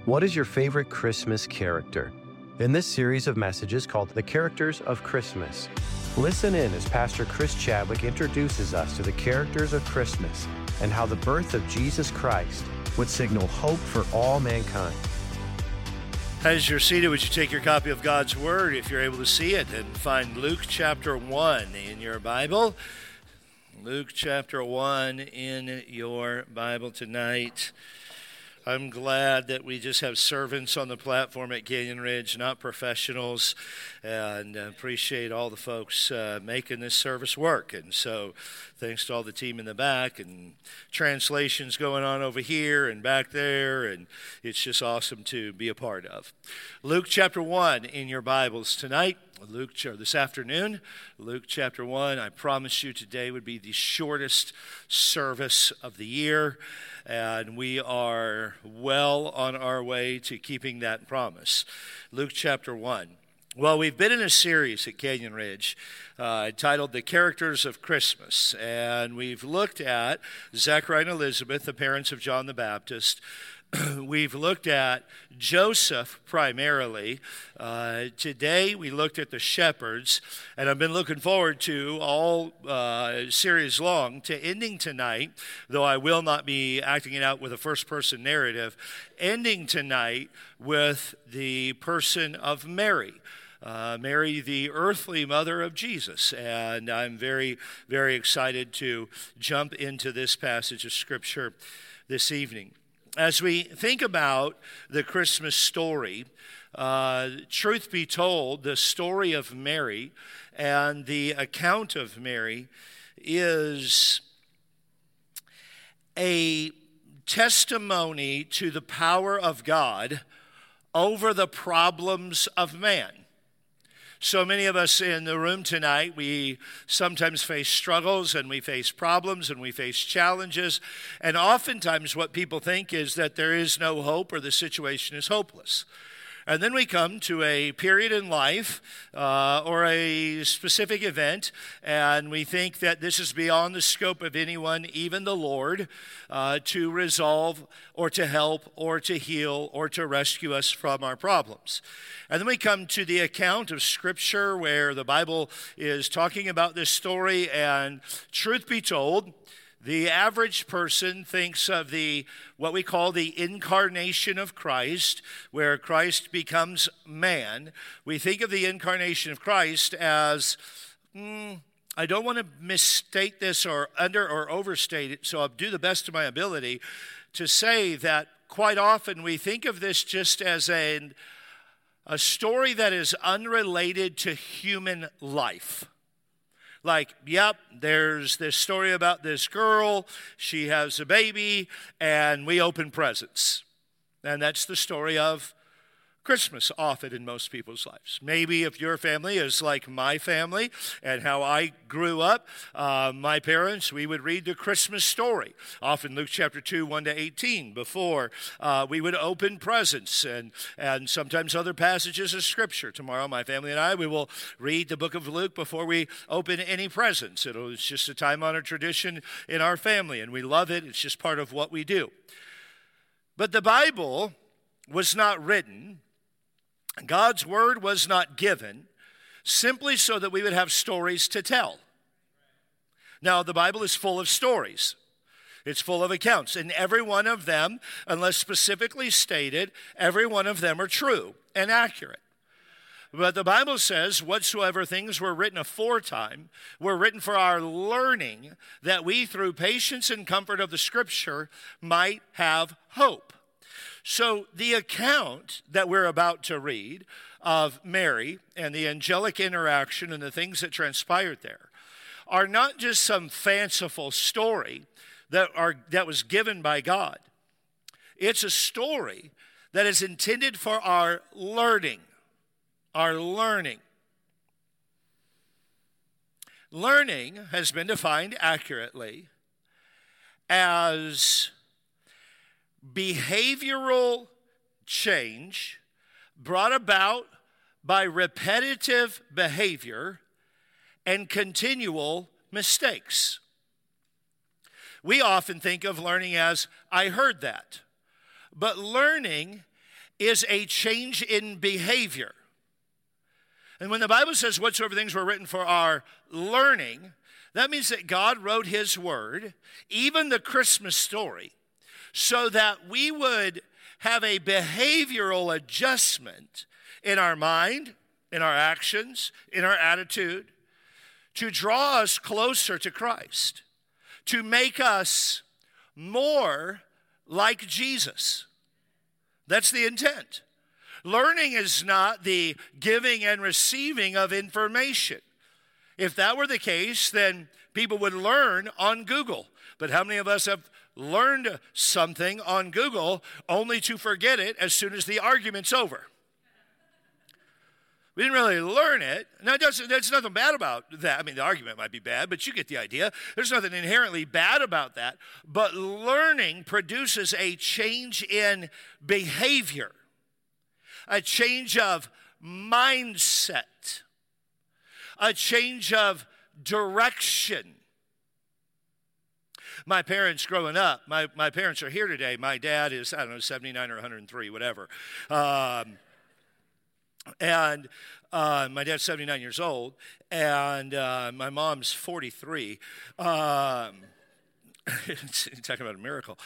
What is your favorite Christmas character? In this series of messages called The Characters of Christmas, listen in as Pastor Chris Chadwick introduces us to the characters of Christmas and how the birth of Jesus Christ would signal hope for all mankind. As you're seated, would you take your copy of God's Word, if you're able to see it, and find Luke chapter 1 in your Bible. Luke chapter 1 in your Bible tonight. I'm glad that we just have servants on the platform at Canyon Ridge, not professionals, and appreciate all the folks making this service work. And so thanks to all the team in the back, and translations going on over here and back there, and it's just awesome to be a part of. Luke chapter 1 in your Bibles tonight. This afternoon, Luke chapter 1. I promised you today would be the shortest service of the year, and we are well on our way to keeping that promise. Luke chapter 1. Well, we've been in a series at Canyon Ridge titled The Characters of Christmas, and we've looked at Zechariah and Elizabeth, the parents of John the Baptist. We've looked at Joseph primarily. Today we looked at the shepherds, and I've been looking forward to all series long to ending tonight, though I will not be acting it out with a first-person narrative, ending tonight with the person of Mary. Mary, the earthly mother of Jesus. And I'm very, very excited to jump into this passage of Scripture this evening. As we think about the Christmas story, truth be told, the story of Mary and the account of Mary is a testimony to the power of God over the problems of man. So many of us in the room tonight, we sometimes face struggles and we face problems and we face challenges. And oftentimes what people think is that there is no hope or the situation is hopeless. And then we come to a period in life or a specific event, and we think that this is beyond the scope of anyone, even the Lord, to resolve or to help or to heal or to rescue us from our problems. And then we come to the account of Scripture where the Bible is talking about this story, and truth be told, the average person thinks of what we call the incarnation of Christ, where Christ becomes man. We think of the incarnation of Christ as, I don't want to misstate this or under or overstate it, so I'll do the best of my ability to say that quite often we think of this just as a story that is unrelated to human life. Like, yep, there's this story about this girl, she has a baby, and we open presents. And that's the story of Christmas often in most people's lives. Maybe if your family is like my family and how I grew up, my parents, we would read the Christmas story, often Luke chapter 2, 1 to 18, before we would open presents and sometimes other passages of Scripture. Tomorrow, my family and I, we will read the book of Luke before we open any presents. It's just a time-honored tradition in our family, and we love it. It's just part of what we do. But the Bible was not written, God's word was not given simply so that we would have stories to tell. Now, the Bible is full of stories. It's full of accounts, and every one of them, unless specifically stated, every one of them are true and accurate. But the Bible says, whatsoever things were written aforetime were written for our learning, that we through patience and comfort of the Scripture might have hope. So the account that we're about to read of Mary and the angelic interaction and the things that transpired there are not just some fanciful story that was given by God. It's a story that is intended for our learning. Our learning. Learning has been defined accurately as behavioral change brought about by repetitive behavior and continual mistakes. We often think of learning as, I heard that. But learning is a change in behavior. And when the Bible says whatsoever things were written for our learning, that means that God wrote his word, even the Christmas story, so that we would have a behavioral adjustment in our mind, in our actions, in our attitude, to draw us closer to Christ, to make us more like Jesus. That's the intent. Learning is not the giving and receiving of information. If that were the case, then people would learn on Google. But how many of us have learned something on Google only to forget it as soon as the argument's over? We didn't really learn it. Now, there's nothing bad about that. I mean, the argument might be bad, but you get the idea. There's nothing inherently bad about that. But learning produces a change in behavior, a change of mindset, a change of direction. My parents growing up, my parents are here today. My dad is, 79 or 103, whatever. And my dad's 79 years old, and my mom's 43. Talking about a miracle.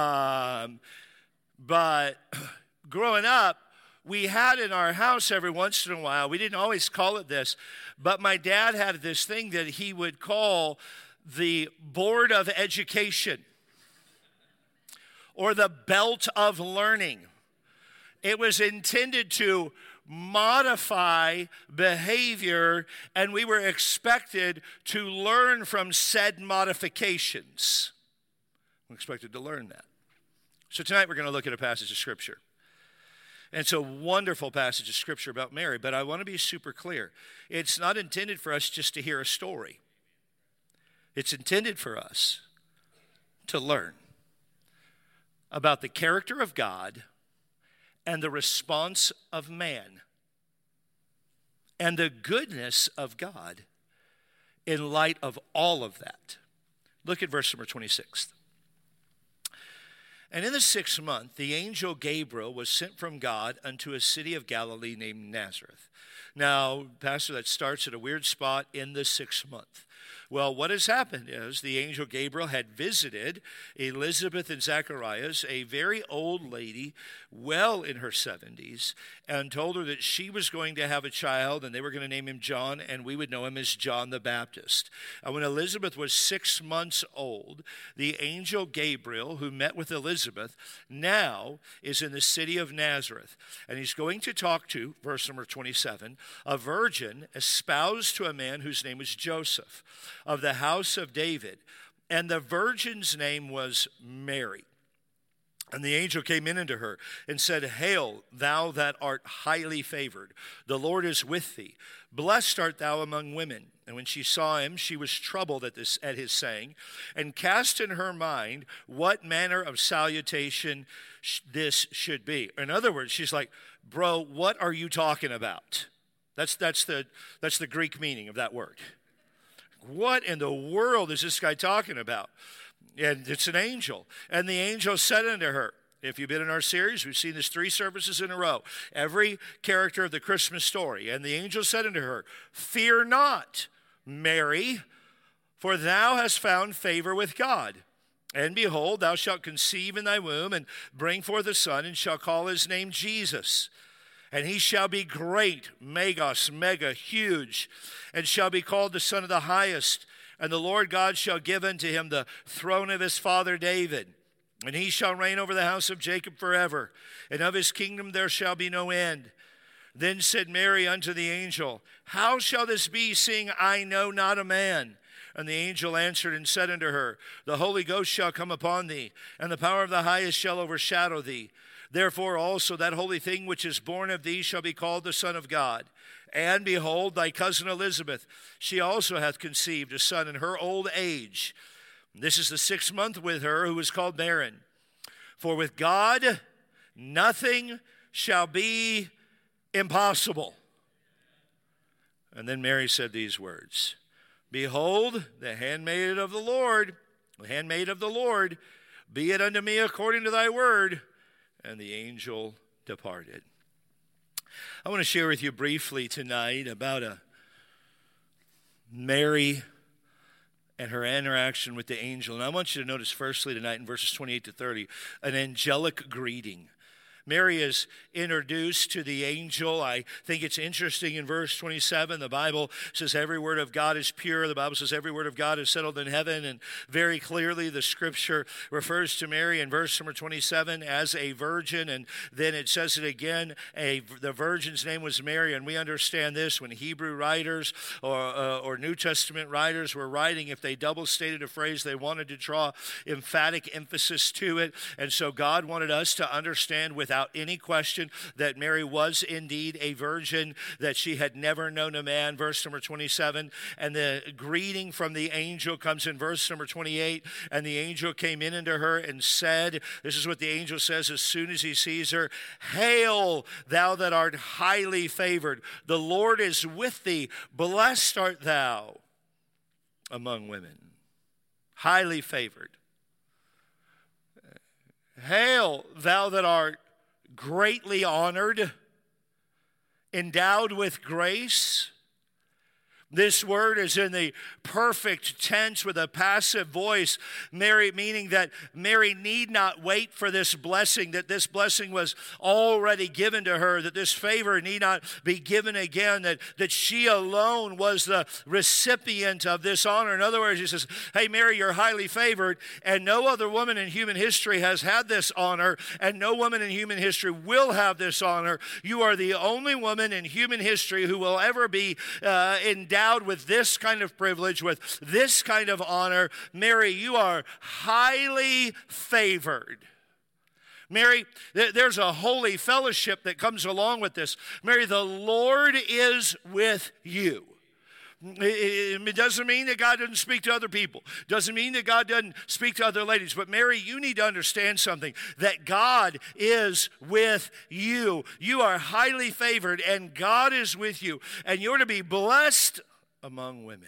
But growing up, we had in our house every once in a while, we didn't always call it this, but my dad had this thing that he would call the Board of Education or the Belt of Learning. It was intended to modify behavior, and we were expected to learn from said modifications. We're expected to learn that. So tonight we're going to look at a passage of Scripture. And it's a wonderful passage of Scripture about Mary, but I want to be super clear. It's not intended for us just to hear a story. It's intended for us to learn about the character of God and the response of man and the goodness of God in light of all of that. Look at verse number 26. And in the 6th month, the angel Gabriel was sent from God unto a city of Galilee named Nazareth. Now, Pastor, that starts at a weird spot in the 6th month. Well, what has happened is the angel Gabriel had visited Elizabeth and Zacharias, a very old lady, well in her 70s, and told her that she was going to have a child, and they were going to name him John, and we would know him as John the Baptist. And when Elizabeth was 6 months old, the angel Gabriel, who met with Elizabeth, now is in the city of Nazareth. And he's going to talk to, verse number 27, a virgin espoused to a man whose name was Joseph, of the house of David, and the virgin's name was Mary. And the angel came in unto her and said, Hail, thou that art highly favored, the Lord is with thee. Blessed art thou among women. And when she saw him, she was troubled at his saying, and cast in her mind what manner of salutation this should be. In other words, she's like, bro, what are you talking about? That's the Greek meaning of that word. What in the world is this guy talking about? And it's an angel. And the angel said unto her, if you've been in our series, we've seen this 3 services in a row. Every character of the Christmas story. And the angel said unto her, Fear not, Mary, for thou hast found favor with God. And behold, thou shalt conceive in thy womb, and bring forth a son, and shall call his name Jesus. And he shall be great, megos, mega, huge, and shall be called the Son of the Highest. And the Lord God shall give unto him the throne of his father David. And he shall reign over the house of Jacob forever. And of his kingdom there shall be no end. Then said Mary unto the angel, How shall this be, seeing I know not a man? And the angel answered and said unto her, The Holy Ghost shall come upon thee, and the power of the highest shall overshadow thee. Therefore also that holy thing which is born of thee shall be called the Son of God. And behold, thy cousin Elizabeth, she also hath conceived a son in her old age. This is the 6th month with her, who is called barren. For with God nothing shall be impossible. And then Mary said these words, Behold, the handmaid of the Lord, be it unto me according to thy word. And the angel departed. I want to share with you briefly tonight about Mary and her interaction with the angel. And I want you to notice firstly tonight in verses 28 to 30, an angelic greeting. Mary is introduced to the angel. I think it's interesting in verse 27, the Bible says every word of God is pure. The Bible says every word of God is settled in heaven. And very clearly the scripture refers to Mary in verse number 27 as a virgin. And then it says it again, the virgin's name was Mary. And we understand this when Hebrew writers or New Testament writers were writing, if they double stated a phrase, they wanted to draw emphatic emphasis to it. And so God wanted us to understand without any question that Mary was indeed a virgin, that she had never known a man, verse number 27. And the greeting from the angel comes in verse number 28. And the angel came in unto her and said, this is what the angel says as soon as he sees her, "Hail, thou that art highly favored. The Lord is with thee. Blessed art thou among women." Highly favored. Hail, thou that art greatly honored, endowed with grace. This word is in the perfect tense with a passive voice, Mary, meaning that Mary need not wait for this blessing, that this blessing was already given to her, that this favor need not be given again, that she alone was the recipient of this honor. In other words, he says, hey, Mary, you're highly favored, and no other woman in human history has had this honor, and no woman in human history will have this honor. You are the only woman in human history who will ever be endowed with this kind of privilege, with this kind of honor. Mary, you are highly favored. Mary, there's a holy fellowship that comes along with this. Mary, the Lord is with you. It doesn't mean that God doesn't speak to other people. Doesn't mean that God doesn't speak to other ladies. But Mary, you need to understand something, that God is with you. You are highly favored, and God is with you. And you're to be blessed among women.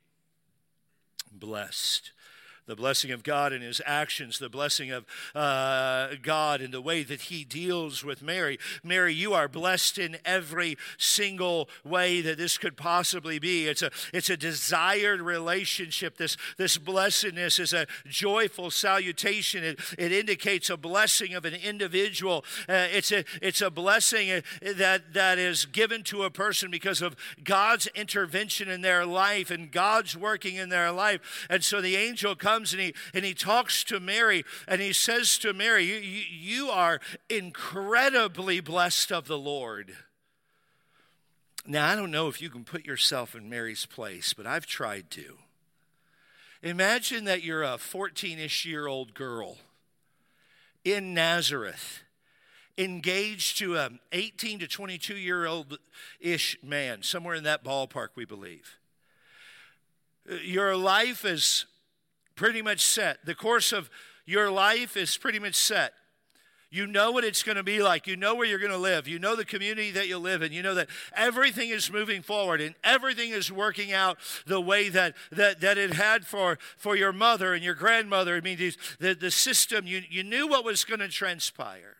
Blessed. The blessing of God in his actions, the blessing of God in the way that he deals with Mary. Mary, you are blessed in every single way that this could possibly be. It's a desired relationship. This blessedness is a joyful salutation. It indicates a blessing of an individual. It's a blessing that is given to a person because of God's intervention in their life and God's working in their life. And so the angel comes and he talks to Mary, and he says to Mary, you are incredibly blessed of the Lord. Now, I don't know if you can put yourself in Mary's place, but I've tried to. Imagine that you're a 14-ish-year-old girl in Nazareth, engaged to an 18 to 22-year-old-ish man, somewhere in that ballpark, we believe. Your life is pretty much set. The course of your life is pretty much set. You know what it's going to be like. You know where you're going to live. You know the community that you live in. You know that everything is moving forward and everything is working out the way that it had for your mother and your grandmother. I mean, the system, you knew what was going to transpire.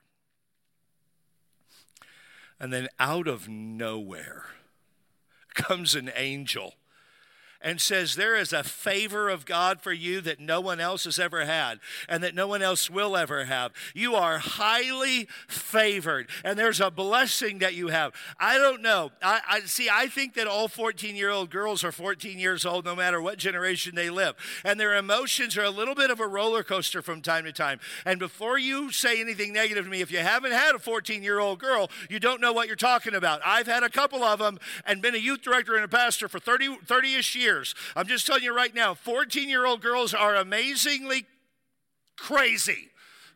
And then out of nowhere comes an angel and says, there is a favor of God for you that no one else has ever had and that no one else will ever have. You are highly favored, and there's a blessing that you have. I don't know. I think that all 14-year-old girls are 14 years old no matter what generation they live, and their emotions are a little bit of a roller coaster from time to time. And before you say anything negative to me, if you haven't had a 14-year-old girl, you don't know what you're talking about. I've had a couple of them and been a youth director and a pastor for 30-ish years. I'm just telling you right now, 14-year-old girls are amazingly crazy.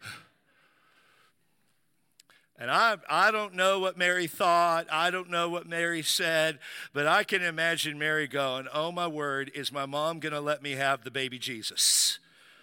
And I don't know what Mary thought. I don't know what Mary said. But I can imagine Mary going, oh, my word, is my mom going to let me have the baby Jesus?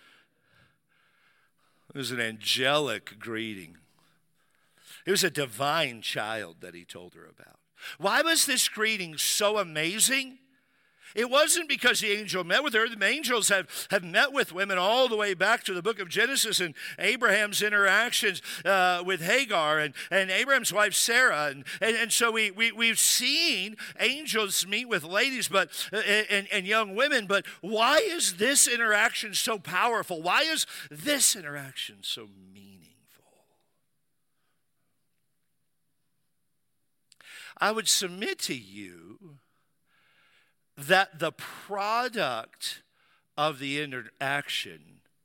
It was an angelic greeting. It was a divine child that he told her about. Why was this greeting so amazing? It wasn't because the angel met with her. The angels have met with women all the way back to the book of Genesis and Abraham's interactions with Hagar and Abraham's wife Sarah. And so we've seen angels meet with ladies and young women. But why is this interaction so powerful? Why is this interaction so meaningful? I would submit to you that the product of the interaction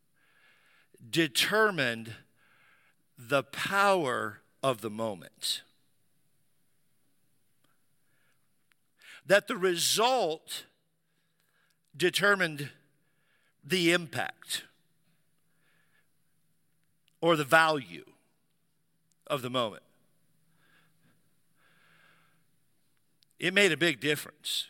determined the power of the moment. That the result determined the impact or the value of the moment. It made a big difference.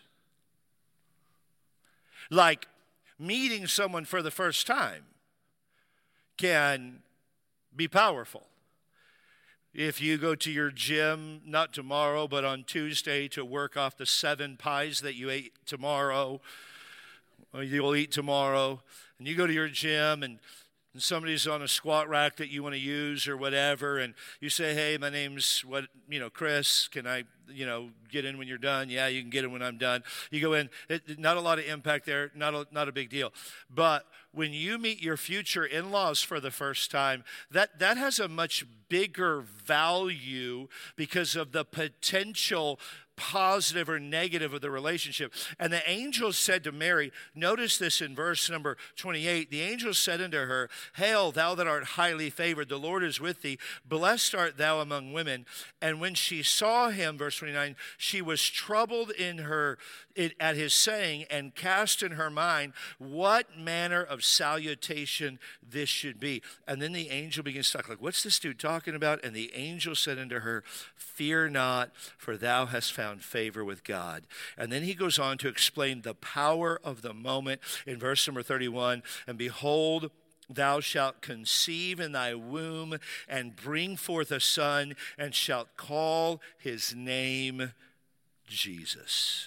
Like meeting someone for the first time can be powerful. If you go to your gym, not tomorrow, but on Tuesday to work off the 7 pies that you ate tomorrow, or you'll eat tomorrow, and you go to your gym and somebody's on a squat rack that you want to use or whatever, and you say, hey, my name's Chris, can I get in when you're done? Yeah, you can get in when I'm done. You go in, not a lot of impact there, not a big deal. But when you meet your future in-laws for the first time, that has a much bigger value because of the potential positive or negative of the relationship. And the angel said to Mary, notice this in verse number 28, the angel said unto her, Hail, thou that art highly favored, the Lord is with thee, blessed art thou among women. And when she saw him, verse 29, she was troubled at his saying, and cast in her mind what manner of salutation this should be. And then the angel begins to talk, like, what's this dude talking about? And the angel said unto her, Fear not, for thou hast found favor with God. And then he goes on to explain the power of the moment in verse number 31. And behold, thou shalt conceive in thy womb and bring forth a son, and shalt call his name Jesus.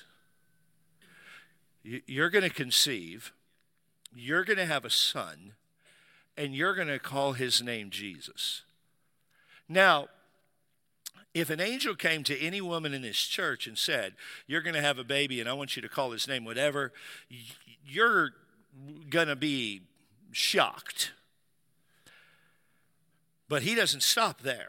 You're going to conceive, you're going to have a son, and you're going to call his name Jesus. Now, if an angel came to any woman in this church and said, you're going to have a baby and I want you to call his name whatever, you're going to be shocked. But he doesn't stop there.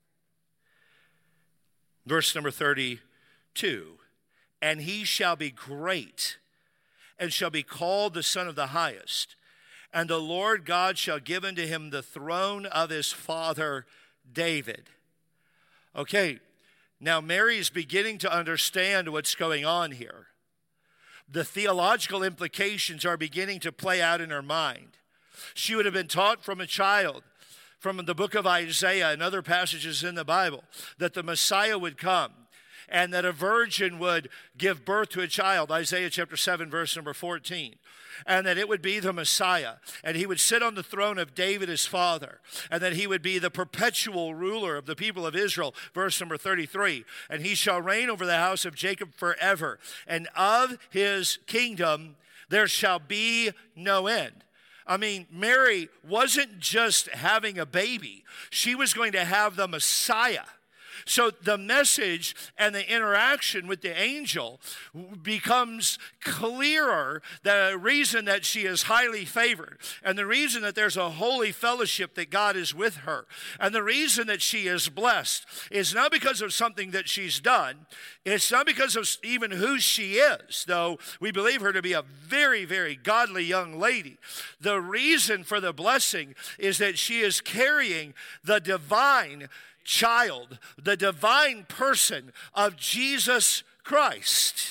Verse number 32, and he shall be great and shall be called the Son of the Highest. And the Lord God shall give unto him the throne of his father David. Okay, now Mary is beginning to understand what's going on here. The theological implications are beginning to play out in her mind. She would have been taught from a child, from the book of Isaiah and other passages in the Bible, that the Messiah would come and that a virgin would give birth to a child, Isaiah chapter 7, verse number 14, and that it would be the Messiah, and he would sit on the throne of David his father, and that he would be the perpetual ruler of the people of Israel, verse number 33, and he shall reign over the house of Jacob forever, and of his kingdom there shall be no end. I mean, Mary wasn't just having a baby. She was going to have the Messiah. So the message and the interaction with the angel becomes clearer, the reason that she is highly favored, and the reason that there's a holy fellowship that God is with her, and the reason that she is blessed is not because of something that she's done. It's not because of even who she is, though we believe her to be a very, very godly young lady. The reason for the blessing is that she is carrying the divine child, the divine person of Jesus Christ.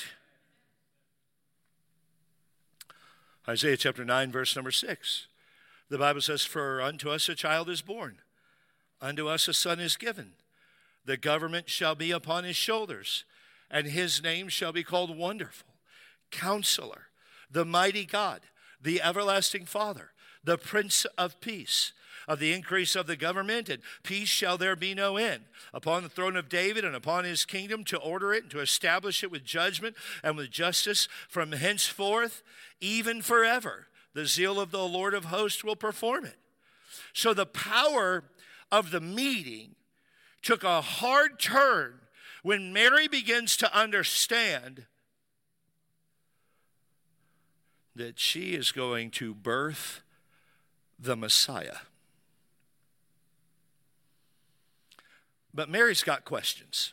Isaiah chapter 9, verse number 6. The Bible says, For unto us a child is born, unto us a son is given. The government shall be upon his shoulders, and his name shall be called Wonderful, Counselor, the Mighty God, the Everlasting Father, the Prince of Peace. of the increase of the government, and peace shall there be no end. Upon the throne of David and upon his kingdom, to order it and to establish it with judgment and with justice from henceforth, even forever. The zeal of the Lord of hosts will perform it. So the power of the meeting took a hard turn when Mary begins to understand that she is going to birth the Messiah. But Mary's got questions.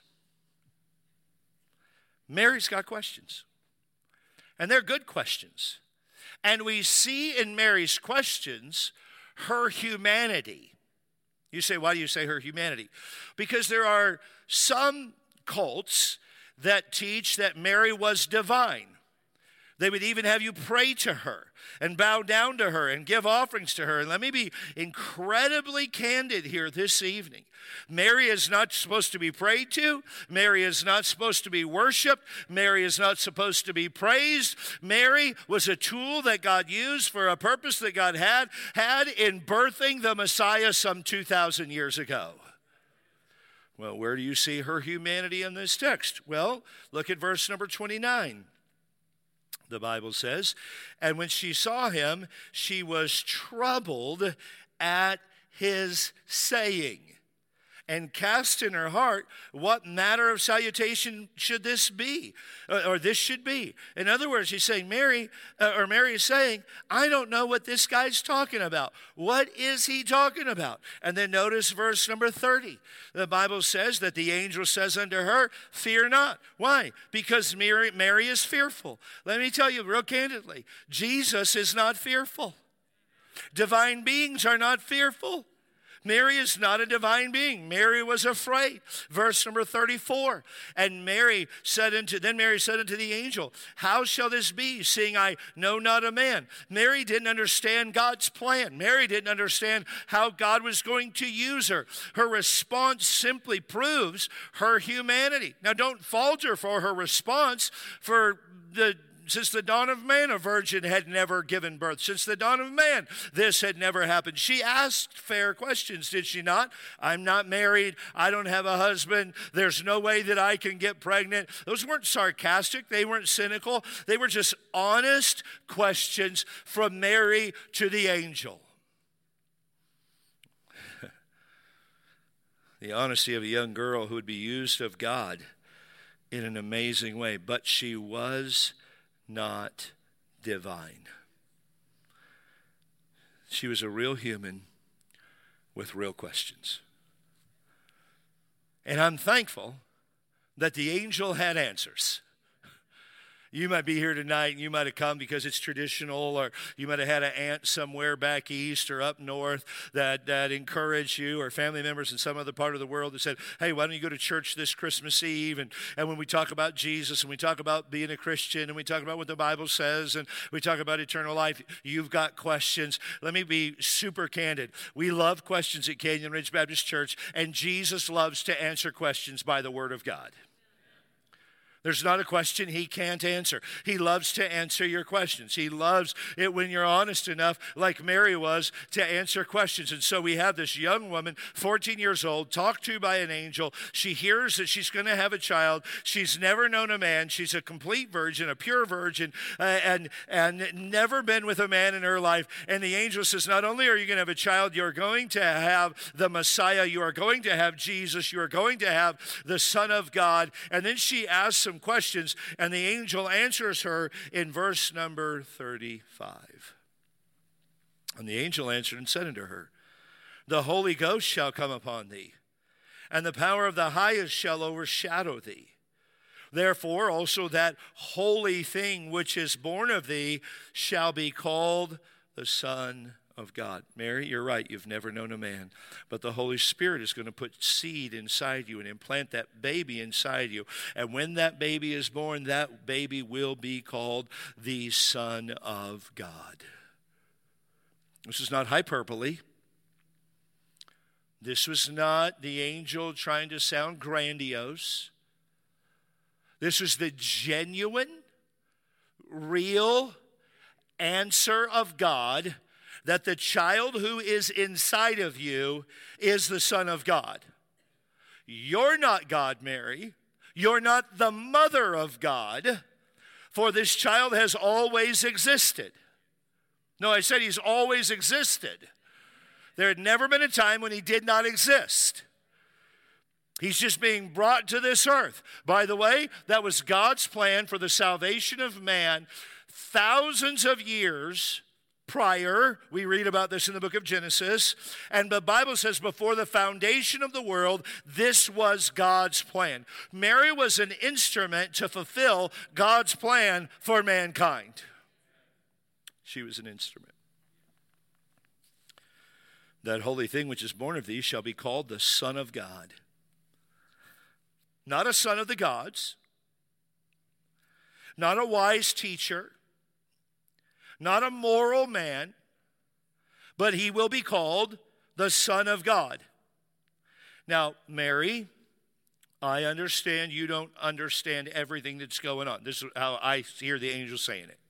Mary's got questions. And they're good questions. And we see in Mary's questions her humanity. You say, why do you say her humanity? Because there are some cults that teach that Mary was divine. They would even have you pray to her and bow down to her and give offerings to her. And let me be incredibly candid here this evening. Mary is not supposed to be prayed to. Mary is not supposed to be worshiped. Mary is not supposed to be praised. Mary was a tool that God used for a purpose that God had in birthing the Messiah some 2,000 years ago. Well, where do you see her humanity in this text? Well, look at verse number 29. The Bible says, and when she saw him, she was troubled at his saying, and cast in her heart, what manner of salutation should this be, or this should be? In other words, she's saying, Mary is saying, I don't know what this guy's talking about. What is he talking about? And then notice verse number 30. The Bible says that the angel says unto her, fear not. Why? Because Mary is fearful. Let me tell you real candidly, Jesus is not fearful. Divine beings are not fearful. Mary is not a divine being. Mary was afraid. Verse number 34. And Mary said unto the angel, how shall this be, seeing I know not a man? Mary didn't understand God's plan. Mary didn't understand how God was going to use her. Her response simply proves her humanity. Now, don't falter for her response, since the dawn of man, a virgin had never given birth. Since the dawn of man, this had never happened. She asked fair questions, did she not? I'm not married. I don't have a husband. There's no way that I can get pregnant. Those weren't sarcastic. They weren't cynical. They were just honest questions from Mary to the angel. The honesty of a young girl who would be used of God in an amazing way. But she was not divine. She was a real human with real questions. And I'm thankful that the angel had answers. You might be here tonight and you might have come because it's traditional, or you might have had an aunt somewhere back east or up north that encouraged you, or family members in some other part of the world that said, hey, why don't you go to church this Christmas Eve? And when we talk about Jesus and we talk about being a Christian and we talk about what the Bible says and we talk about eternal life, you've got questions. Let me be super candid. We love questions at Canyon Ridge Baptist Church, and Jesus loves to answer questions by the Word of God. There's not a question he can't answer. He loves to answer your questions. He loves it when you're honest enough, like Mary was, to answer questions. And so we have this young woman, 14 years old, talked to by an angel. She hears that she's going to have a child. She's never known a man. She's a complete virgin, a pure virgin, and never been with a man in her life. And the angel says, not only are you going to have a child, you're going to have the Messiah. You are going to have Jesus. You are going to have the Son of God. And then she asks him questions, and the angel answers her in verse number 35. And the angel answered and said unto her, the Holy Ghost shall come upon thee, and the power of the highest shall overshadow thee. Therefore also that holy thing which is born of thee shall be called the Son of God. Mary, you're right. You've never known a man. But the Holy Spirit is going to put seed inside you and implant that baby inside you. And when that baby is born, that baby will be called the Son of God. This is not hyperbole. This was not the angel trying to sound grandiose. This was the genuine, real answer of God that the child who is inside of you is the Son of God. You're not God, Mary. You're not the mother of God, for this child has always existed. No, I said he's always existed. There had never been a time when he did not exist. He's just being brought to this earth. By the way, that was God's plan for the salvation of man thousands of years prior. We read about this in the book of Genesis. And the Bible says before the foundation of the world, this was God's plan. Mary was an instrument to fulfill God's plan for mankind. She was an instrument. That holy thing which is born of thee shall be called the Son of God. Not a son of the gods, not a wise teacher, not a moral man, but he will be called the Son of God. Now, Mary, I understand you don't understand everything that's going on. This is how I hear the angel saying it.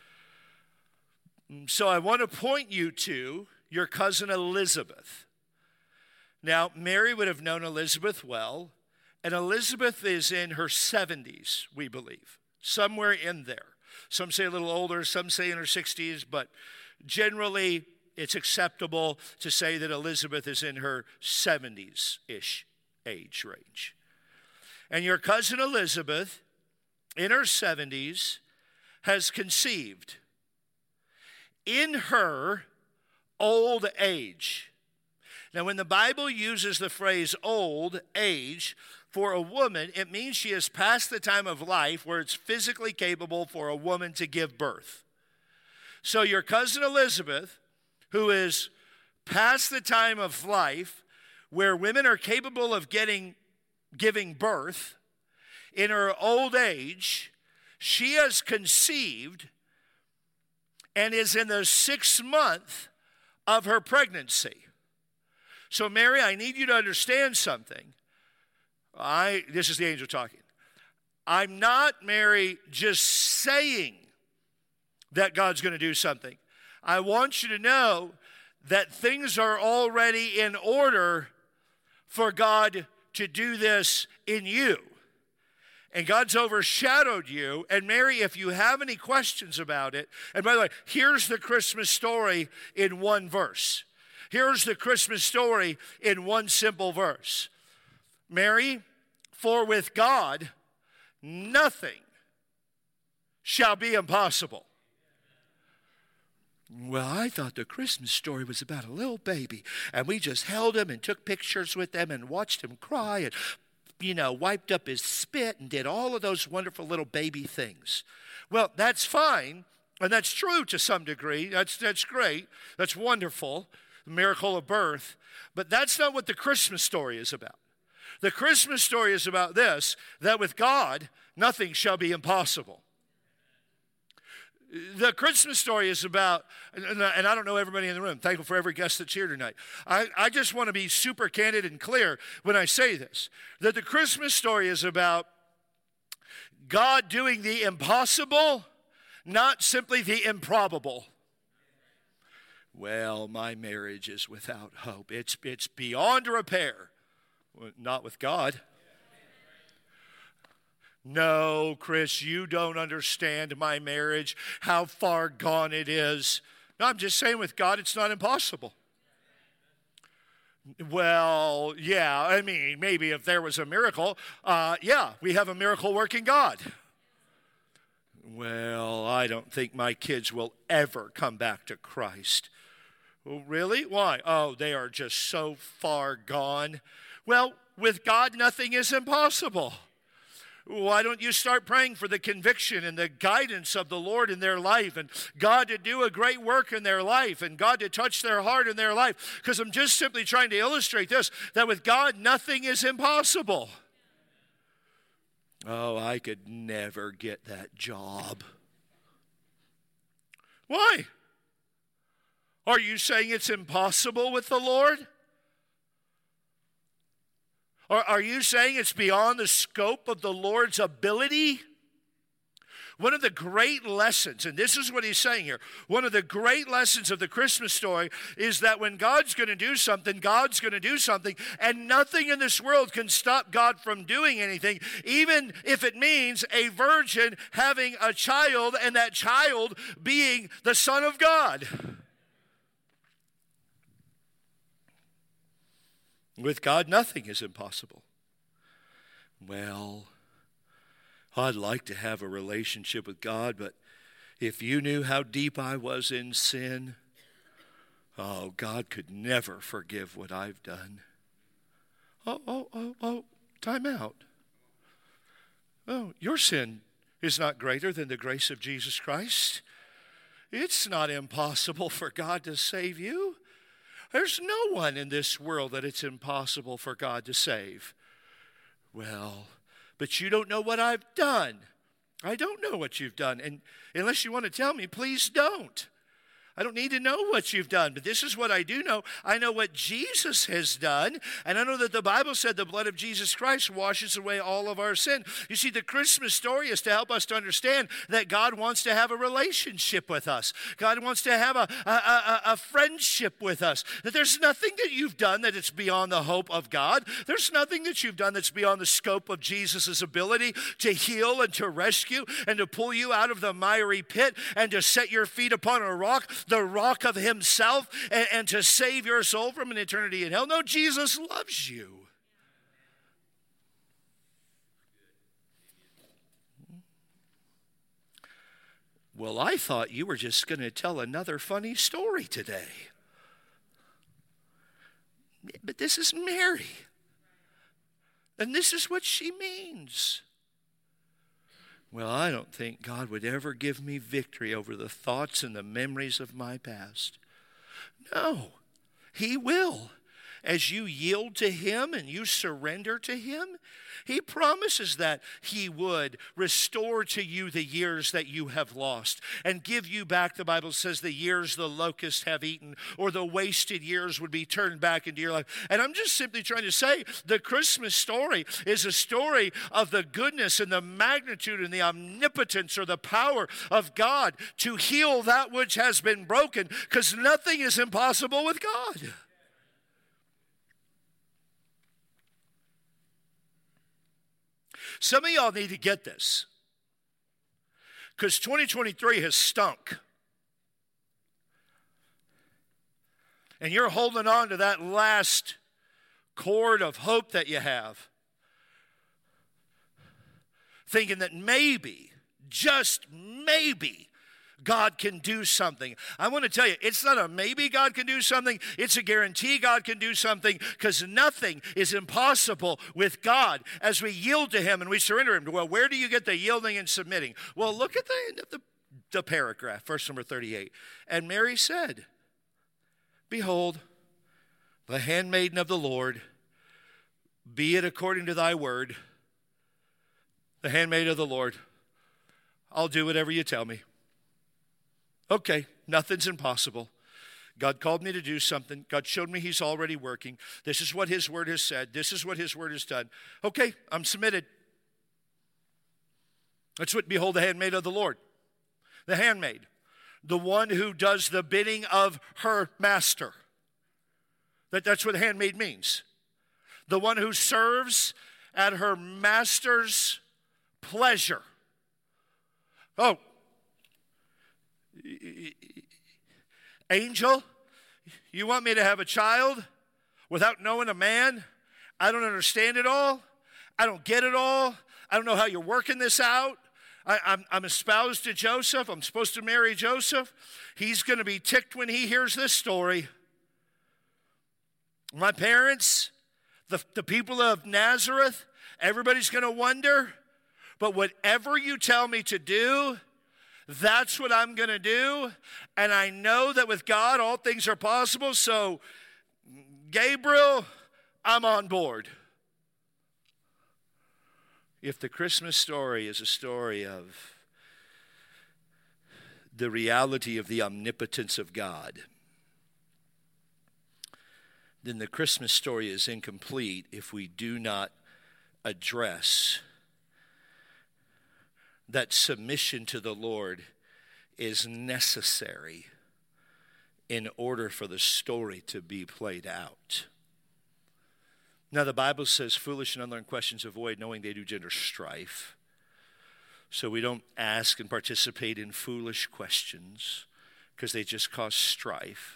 So I want to point you to your cousin Elizabeth. Now, Mary would have known Elizabeth well, and Elizabeth is in her 70s, we believe, somewhere in there. Some say a little older, some say in her 60s, but generally it's acceptable to say that Elizabeth is in her 70s-ish age range. And your cousin Elizabeth, in her 70s, has conceived in her old age. Now, when the Bible uses the phrase old age for a woman, it means she has passed the time of life where it's physically capable for a woman to give birth. So your cousin Elizabeth, who is past the time of life where women are capable of giving birth, in her old age, she has conceived and is in the 6th month of her pregnancy. So, Mary, I need you to understand something. This is the angel talking. I'm not, Mary, just saying that God's going to do something. I want you to know that things are already in order for God to do this in you. And God's overshadowed you. And Mary, if you have any questions about it, and by the way, here's the Christmas story in one verse. Here's the Christmas story in one simple verse. Mary, for with God, nothing shall be impossible. Well, I thought the Christmas story was about a little baby, and we just held him and took pictures with him and watched him cry and, wiped up his spit and did all of those wonderful little baby things. Well, that's fine, and that's true to some degree. That's great. That's wonderful. The miracle of birth. But that's not what the Christmas story is about. The Christmas story is about this, that with God, nothing shall be impossible. The Christmas story is about, and I don't know everybody in the room, thankful for every guest that's here tonight. I just want to be super candid and clear when I say this, that the Christmas story is about God doing the impossible, not simply the improbable. Well, my marriage is without hope. It's beyond repair. Well, not with God. No, Chris, you don't understand my marriage, how far gone it is. No, I'm just saying with God, it's not impossible. Well, yeah, maybe if there was a miracle, we have a miracle-working God. Well, I don't think my kids will ever come back to Christ. Oh, really? Why? Oh, they are just so far gone. Well, with God, nothing is impossible. Why don't you start praying for the conviction and the guidance of the Lord in their life and God to do a great work in their life and God to touch their heart in their life? Because I'm just simply trying to illustrate this, that with God, nothing is impossible. Oh, I could never get that job. Why? Are you saying it's impossible with the Lord? Or are you saying it's beyond the scope of the Lord's ability? One of the great lessons, and this is what he's saying here, one of the great lessons of the Christmas story is that when God's going to do something, God's going to do something, and nothing in this world can stop God from doing anything, even if it means a virgin having a child and that child being the Son of God. With God, nothing is impossible. Well, I'd like to have a relationship with God, but if you knew how deep I was in sin, oh, God could never forgive what I've done. Oh, time out. Oh, your sin is not greater than the grace of Jesus Christ. It's not impossible for God to save you. There's no one in this world that it's impossible for God to save. Well, but you don't know what I've done. I don't know what you've done. And unless you want to tell me, please don't. I don't need to know what you've done, but this is what I do know. I know what Jesus has done, and I know that the Bible said the blood of Jesus Christ washes away all of our sin. You see, the Christmas story is to help us to understand that God wants to have a relationship with us. God wants to have a friendship with us. That there's nothing that you've done that it's beyond the hope of God. There's nothing that you've done that's beyond the scope of Jesus' ability to heal and to rescue and to pull you out of the miry pit and to set your feet upon a rock, the rock of himself, and to save your soul from an eternity in hell. No, Jesus loves you. Well, I thought you were just going to tell another funny story today. But this is Mary. And this is what she means. Well, I don't think God would ever give me victory over the thoughts and the memories of my past. No, he will. As you yield to him and you surrender to him, he promises that he would restore to you the years that you have lost and give you back, the Bible says, the years the locusts have eaten, or the wasted years would be turned back into your life. And I'm just simply trying to say the Christmas story is a story of the goodness and the magnitude and the omnipotence or the power of God to heal that which has been broken, because nothing is impossible with God. Some of y'all need to get this, because 2023 has stunk. And you're holding on to that last cord of hope that you have, thinking that maybe, just maybe, God can do something. I want to tell you, it's not a maybe God can do something. It's a guarantee God can do something, because nothing is impossible with God as we yield to him and we surrender him. Well, where do you get the yielding and submitting? Well, look at the end of the paragraph, verse number 38. And Mary said, behold, the handmaiden of the Lord, be it according to thy word. The handmaid of the Lord, I'll do whatever you tell me. Okay, nothing's impossible. God called me to do something. God showed me he's already working. This is what his word has said. This is what his word has done. Okay, I'm submitted. That's what, behold, the handmaid of the Lord. The handmaid, the one who does the bidding of her master. That's what handmaid means. The one who serves at her master's pleasure. Oh, angel, you want me to have a child without knowing a man? I don't understand it all. I don't get it all. I don't know how you're working this out. I'm espoused to Joseph. I'm supposed to marry Joseph. He's going to be ticked when he hears this story. My parents, the people of Nazareth, everybody's going to wonder. But whatever you tell me to do, that's what I'm going to do. And I know that with God, all things are possible. So, Gabriel, I'm on board. If the Christmas story is a story of the reality of the omnipotence of God, then the Christmas story is incomplete if we do not address that submission to the Lord is necessary in order for the story to be played out. Now, the Bible says, foolish and unlearned questions avoid, knowing they do gender strife. So we don't ask and participate in foolish questions because they just cause strife.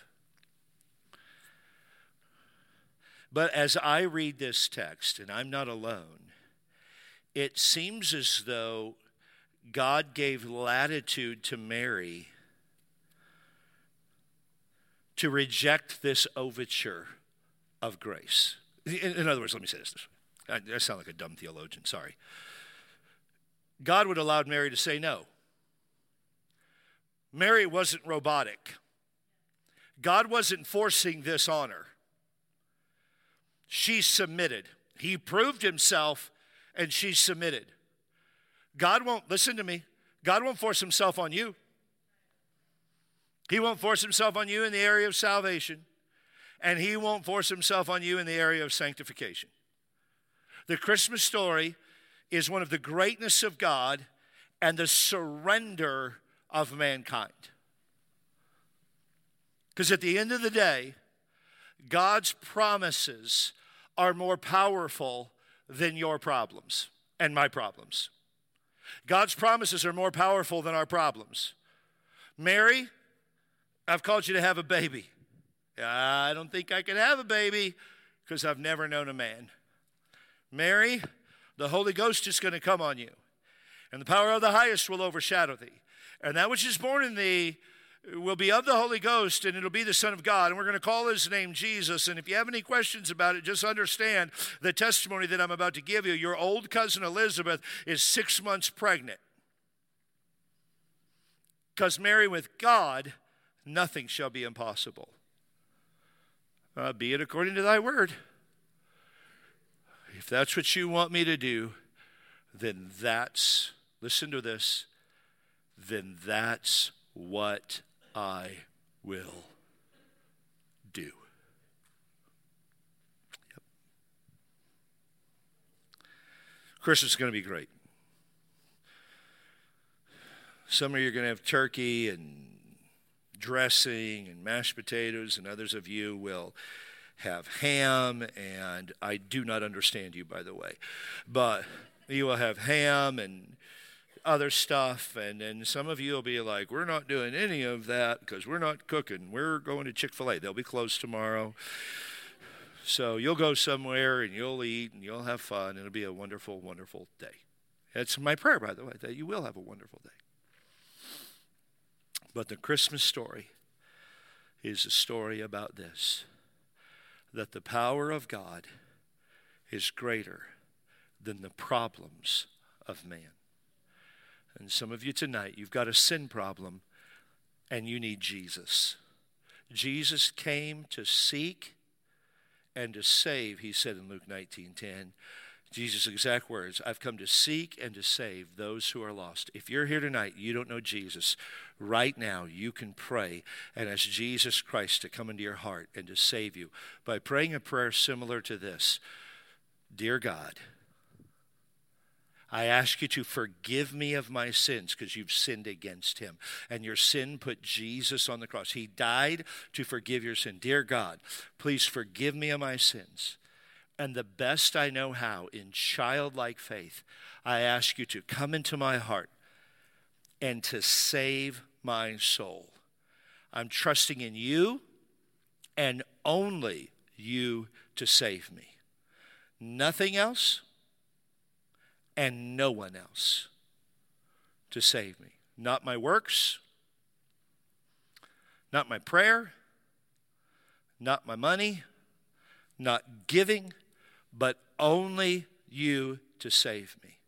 But as I read this text, and I'm not alone, it seems as though God gave latitude to Mary to reject this overture of grace. In other words, let me say this way. I sound like a dumb theologian, sorry. God would have allowed Mary to say no. Mary wasn't robotic. God wasn't forcing this on her. She submitted. He proved himself, and she submitted. God won't, listen to me, God won't force himself on you. He won't force himself on you in the area of salvation, and he won't force himself on you in the area of sanctification. The Christmas story is one of the greatness of God and the surrender of mankind. Because at the end of the day, God's promises are more powerful than your problems and my problems. God's promises are more powerful than our problems. Mary, I've called you to have a baby. I don't think I can have a baby because I've never known a man. Mary, the Holy Ghost is going to come on you, and the power of the highest will overshadow thee. And that which is born in thee will be of the Holy Ghost, and it'll be the Son of God. And we're going to call his name Jesus. And if you have any questions about it, just understand the testimony that I'm about to give you. Your old cousin Elizabeth is 6 months pregnant. Because Mary, with God, nothing shall be impossible. Be it according to thy word. If that's what you want me to do, then that's, listen to this, then that's what I will do. Yep. Christmas is going to be great. Some of you are going to have turkey and dressing and mashed potatoes, and others of you will have ham, and I do not understand you, by the way. But you will have ham and other stuff, and then some of you will be like, we're not doing any of that because we're not cooking. We're going to Chick-fil-A. They'll be closed tomorrow. So you'll go somewhere, and you'll eat, and you'll have fun. It'll be a wonderful, wonderful day. That's my prayer, by the way, that you will have a wonderful day. But the Christmas story is a story about this, that the power of God is greater than the problems of man. And some of you tonight, you've got a sin problem, and you need Jesus. Jesus came to seek and to save, he said in Luke 19:10. Jesus' exact words, I've come to seek and to save those who are lost. If you're here tonight, you don't know Jesus, right now you can pray and ask Jesus Christ to come into your heart and to save you by praying a prayer similar to this. Dear God, I ask you to forgive me of my sins because you've sinned against him. And your sin put Jesus on the cross. He died to forgive your sin. Dear God, please forgive me of my sins. And the best I know how, in childlike faith, I ask you to come into my heart and to save my soul. I'm trusting in you and only you to save me. Nothing else and no one else to save me. Not my works, not my prayer, not my money, not giving, but only you to save me.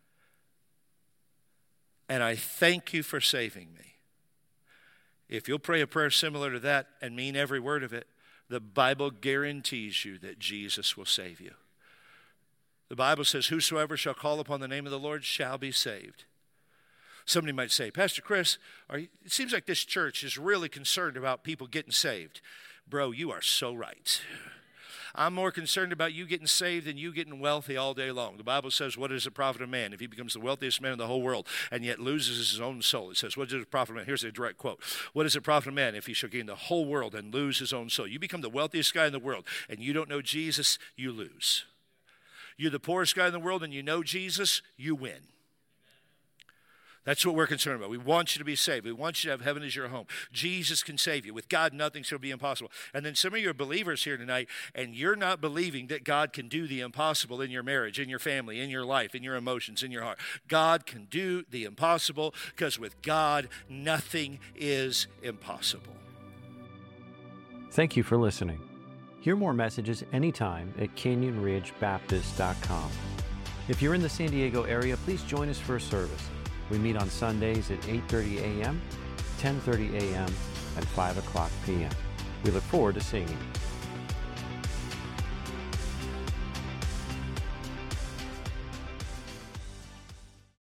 And I thank you for saving me. If you'll pray a prayer similar to that and mean every word of it, the Bible guarantees you that Jesus will save you. The Bible says, whosoever shall call upon the name of the Lord shall be saved. Somebody might say, Pastor Chris, it seems like this church is really concerned about people getting saved. Bro, you are so right. I'm more concerned about you getting saved than you getting wealthy all day long. The Bible says, what is it profit a man if he becomes the wealthiest man in the whole world and yet loses his own soul? It says, what does it profit a man? Here's a direct quote. What does it profit a man if he shall gain the whole world and lose his own soul? You become the wealthiest guy in the world and you don't know Jesus, you lose. You're the poorest guy in the world and you know Jesus, you win. That's what we're concerned about. We want you to be saved. We want you to have heaven as your home. Jesus can save you. With God, nothing shall be impossible. And then some of you are believers here tonight, and you're not believing that God can do the impossible in your marriage, in your family, in your life, in your emotions, in your heart. God can do the impossible because with God, nothing is impossible. Thank you for listening. Hear more messages anytime at CanyonRidgeBaptist.com. If you're in the San Diego area, please join us for a service. We meet on Sundays at 8:30 a.m., 10:30 a.m., and 5 o'clock p.m. We look forward to seeing you.